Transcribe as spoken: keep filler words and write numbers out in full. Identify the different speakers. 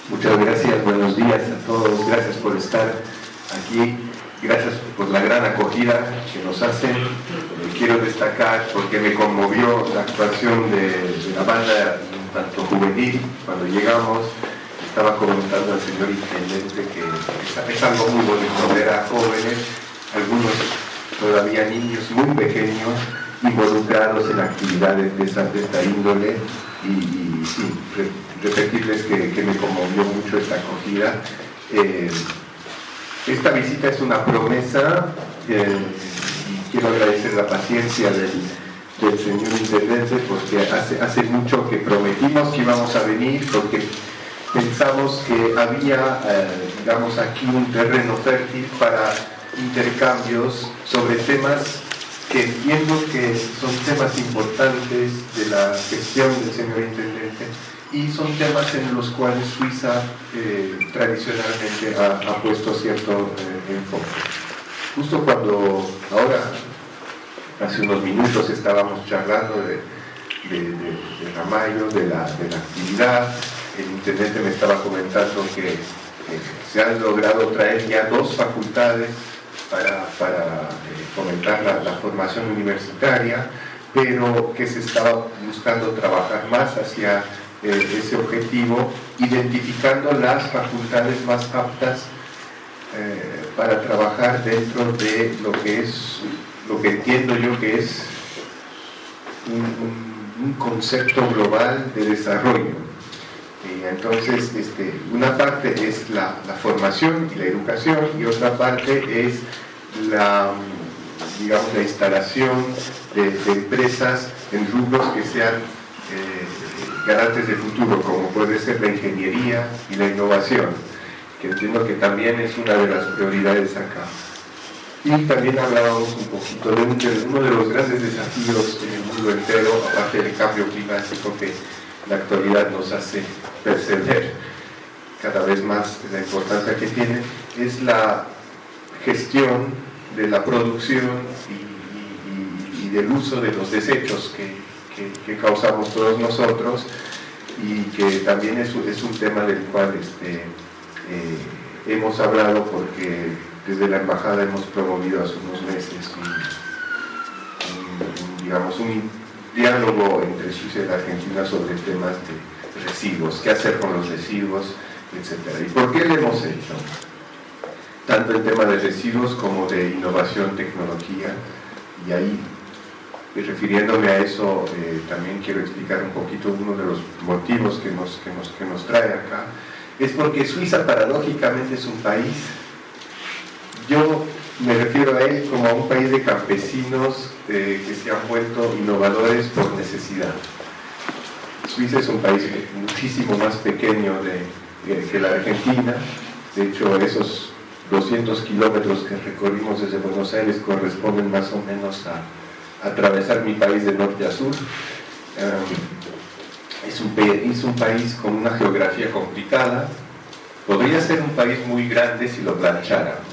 Speaker 1: Muchas gracias, buenos días a todos, gracias por estar aquí, gracias por la gran acogida que nos hacen. Eh, quiero destacar porque me conmovió la actuación de, de la banda tanto juvenil cuando llegamos. Estaba comentando al señor intendente que es, es algo muy bonito ver a jóvenes, algunos todavía niños muy pequeños, involucrados en actividades de, esa, de esta índole y, y sí, re, repetirles que, que me conmovió mucho esta acogida. Eh, esta visita es una promesa eh, y quiero agradecer la paciencia del, del señor intendente porque hace, hace mucho que prometimos que íbamos a venir porque pensamos que había, eh, digamos, aquí un terreno fértil para intercambios sobre temas que entiendo que son temas importantes de la gestión del señor intendente y son temas en los cuales Suiza eh, tradicionalmente ha, ha puesto cierto eh, enfoque. Justo cuando ahora, hace unos minutos, estábamos charlando de, de, de, de Ramallo, de la, de la actividad, el intendente me estaba comentando que, que se han logrado traer ya dos facultades para, para eh, fomentar la, la formación universitaria, pero que se estaba buscando trabajar más hacia eh, ese objetivo, identificando las facultades más aptas eh, para trabajar dentro de lo que es, lo que entiendo yo que es un, un, un concepto global de desarrollo. Y entonces, este, una parte es la, la formación y la educación y otra parte es la, digamos, la instalación de, de empresas en rubros que sean eh, garantes de futuro, como puede ser la ingeniería y la innovación, que entiendo que también es una de las prioridades acá. Y también hablábamos un poquito de, un, de uno de los grandes desafíos en el mundo entero, aparte del cambio climático que la actualidad nos hace perceber cada vez más la importancia que tiene, es la gestión de la producción y, y, y del uso de los desechos que, que, que causamos todos nosotros y que también es, es un tema del cual este, eh, hemos hablado porque desde la embajada hemos promovido hace unos meses un, un, digamos un diálogo entre Suiza y la Argentina sobre temas de residuos, qué hacer con los residuos, etcétera. ¿Y por qué lo hemos hecho? Tanto en tema de residuos como de innovación, tecnología, y ahí, refiriéndome a eso, eh, también quiero explicar un poquito uno de los motivos que nos, que, nos, que nos trae acá, es porque Suiza paradójicamente es un país, yo me refiero a él como a un país de campesinos eh, que se han vuelto innovadores por necesidad. Suiza es un país muchísimo más pequeño de, de, que la Argentina. De hecho, esos doscientos kilómetros que recorrimos desde Buenos Aires corresponden más o menos a, a atravesar mi país de norte a sur. Um, es, un, es un país con una geografía complicada. Podría ser un país muy grande si lo planchara.